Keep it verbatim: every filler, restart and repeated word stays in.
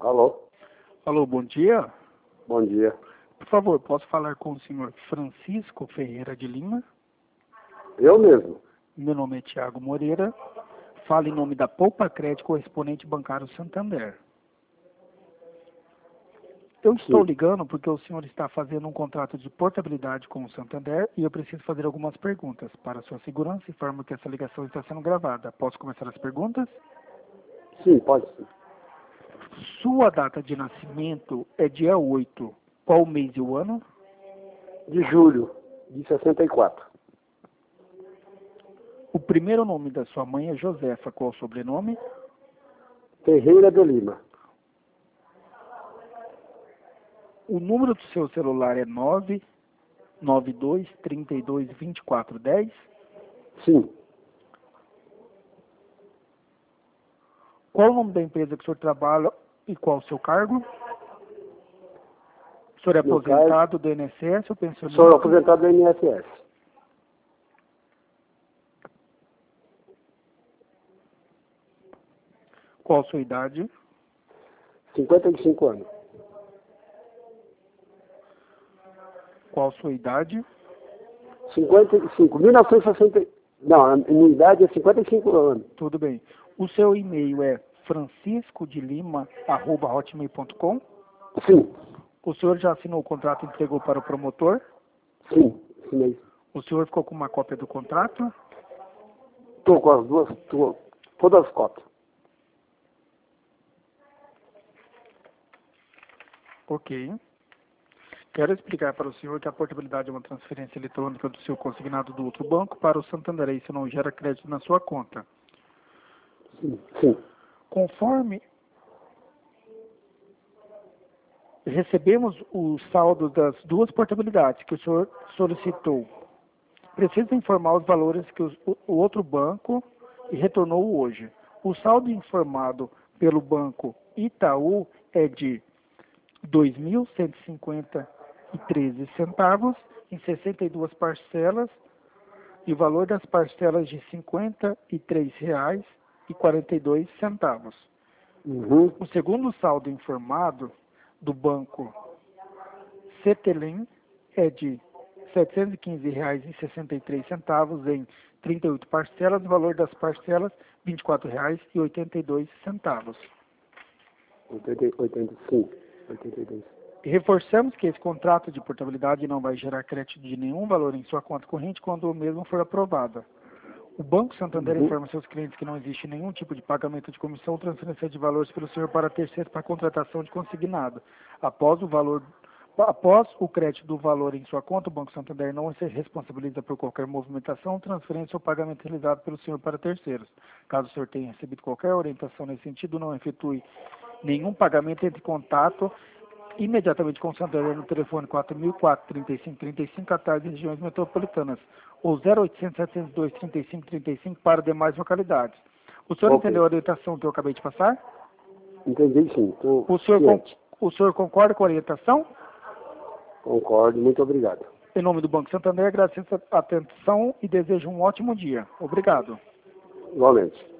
Alô? Alô, bom dia. Bom dia. Por favor, posso falar com o senhor Francisco Ferreira de Lima? Eu mesmo. Meu nome é Tiago Moreira. Falo em nome da Poupa Crédito Correspondente Bancário Santander. Eu estou Sim. ligando porque o senhor está fazendo um contrato de portabilidade com o Santander e eu preciso fazer algumas perguntas. Para sua segurança, informo que essa ligação está sendo gravada. Posso começar as perguntas? Sim, pode sim. Sua data de nascimento é dia oito. Qual o mês e o ano? De julho de sessenta e quatro. O primeiro nome da sua mãe é Josefa. Qual o sobrenome? Ferreira de Lima. O número do seu celular é nove nove dois, três dois, dois quatro um zero. Sim. Qual o nome da empresa que o senhor trabalha e qual o seu cargo? O senhor é Meu aposentado do I N S S ou pensionista? Sou aposentado do I N S S. Qual a sua idade? cinquenta e cinco anos. Qual a sua idade? cinquenta e cinco. mil novecentos e sessenta. Não, a minha idade é cinquenta e cinco anos. Tudo bem. O seu e-mail é francisco de lima arroba hotmail ponto com? Sim. O senhor já assinou o contrato e entregou para o promotor? Sim. Sim. O senhor ficou com uma cópia do contrato? Estou com as duas, tô, todas as cópias. Ok. Quero explicar para o senhor que a portabilidade é uma transferência eletrônica do seu consignado do outro banco para o Santander. Isso não gera crédito na sua conta. Sim. Sim. Conforme recebemos o saldo das duas portabilidades que o senhor solicitou, preciso informar os valores que os, o, o outro banco retornou hoje. O saldo informado pelo banco Itaú é de dois mil cento e cinquenta e treze centavos em sessenta e duas parcelas e o valor das parcelas de cinquenta e três reais e quarenta e dois centavos. Uhum. O segundo saldo informado do banco Cetelem é de setecentos e quinze reais e sessenta e três centavos em trinta e oito parcelas, o valor das parcelas vinte e quatro reais e oitenta e dois centavos. oitenta, oitenta, sim. oitenta e dois. Reforçamos que esse contrato de portabilidade não vai gerar crédito de nenhum valor em sua conta corrente quando o mesmo for aprovado. O Banco Santander Uhum. informa seus clientes que não existe nenhum tipo de pagamento de comissão ou transferência de valores pelo senhor para terceiro para contratação de consignado. Após o valor, após o crédito do valor em sua conta, o Banco Santander não se responsabiliza por qualquer movimentação, transferência ou pagamento realizado pelo senhor para terceiros. Caso o senhor tenha recebido qualquer orientação nesse sentido, não efetue nenhum pagamento, entre em contato imediatamente com o Santander no telefone quatro mil e quatro, trinta e cinco, trinta e cinco, atrás das regiões metropolitanas, ou zero oitocentos, setecentos e dois, trinta e cinco, trinta e cinco para demais localidades. O senhor Ok. entendeu a orientação que eu acabei de passar? Entendi, sim. Tô O senhor, con- ciente. o senhor concorda com a orientação? Concordo. Muito obrigado. Em nome do Banco Santander, agradeço a atenção e desejo um ótimo dia. Obrigado. Igualmente.